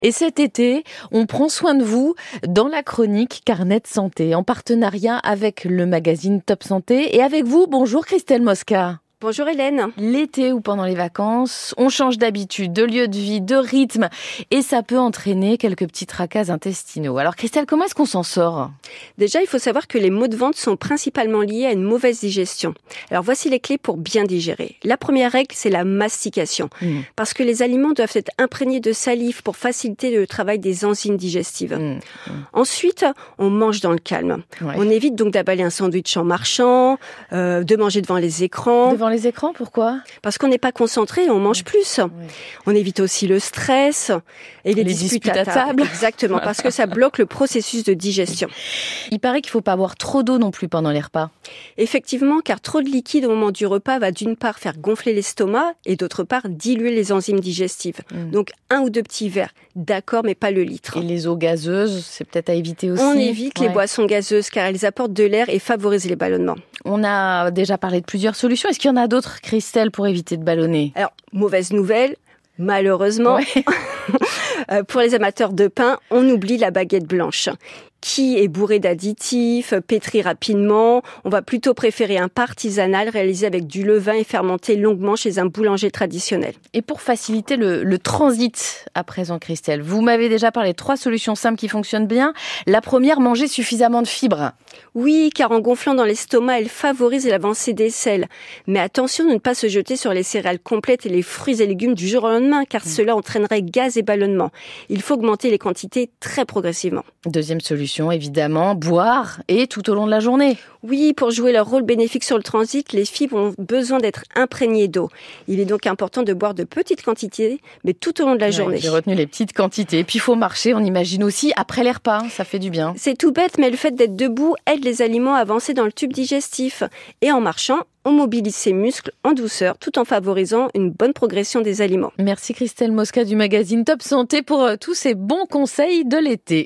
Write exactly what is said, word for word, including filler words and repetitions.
Et cet été, on prend soin de vous dans la chronique Carnet de santé, en partenariat avec le magazine Top Santé. Et avec vous, bonjour Christelle Mosca. Bonjour Hélène. L'été ou pendant les vacances, on change d'habitude, de lieu de vie, de rythme, et ça peut entraîner quelques petits tracas intestinaux. Alors Christelle, comment est-ce qu'on s'en sort ? Déjà, il faut savoir que les maux de ventre sont principalement liés à une mauvaise digestion. Alors voici les clés pour bien digérer. La première règle, c'est la mastication, mmh. parce que les aliments doivent être imprégnés de salive pour faciliter le travail des enzymes digestives. Mmh. Mmh. Ensuite, on mange dans le calme. Ouais. On évite donc d'avaler un sandwich en marchant, euh, de manger devant les écrans. Devant les écrans, pourquoi ? Parce qu'on n'est pas concentré et on mange plus. Oui. On évite aussi le stress et les, les disputes, disputes à table. table. Exactement, parce que ça bloque le processus de digestion. Il paraît qu'il ne faut pas boire trop d'eau non plus pendant les repas. Effectivement, car trop de liquide au moment du repas va d'une part faire gonfler l'estomac et d'autre part diluer les enzymes digestives. Mmh. Donc un ou deux petits verres, d'accord, mais pas le litre. Et les eaux gazeuses, c'est peut-être à éviter aussi. On évite ouais. les boissons gazeuses car elles apportent de l'air et favorisent les ballonnements. On a déjà parlé de plusieurs solutions. Est-ce qu'il y en a d'autres, Christelle, pour éviter de ballonner ? Alors, mauvaise nouvelle, malheureusement, ouais. pour les amateurs de pain, on oublie la baguette blanche, qui est bourrée d'additifs, pétrie rapidement. On va plutôt préférer un pain artisanal réalisé avec du levain et fermenté longuement chez un boulanger traditionnel. Et pour faciliter le, le transit à présent, Christelle, vous m'avez déjà parlé de trois solutions simples qui fonctionnent bien. La première, manger suffisamment de fibres. Oui, car en gonflant dans l'estomac, elle favorise l'avancée des selles. Mais attention de ne pas se jeter sur les céréales complètes et les fruits et légumes du jour au lendemain, car mmh. cela entraînerait gaz et ballonnement. Il faut augmenter les quantités très progressivement. Deuxième solution, évidemment, boire et tout au long de la journée. Oui, pour jouer leur rôle bénéfique sur le transit, les fibres ont besoin d'être imprégnées d'eau. Il est donc important de boire de petites quantités, mais tout au long de la ouais, journée. J'ai retenu les petites quantités. Et puis il faut marcher, on imagine aussi, après les repas, ça fait du bien. C'est tout bête, mais le fait d'être debout aide les aliments à avancer dans le tube digestif. Et en marchant, on mobilise ses muscles en douceur, tout en favorisant une bonne progression des aliments. Merci Christelle Mosca du magazine Top Santé pour tous ces bons conseils de l'été.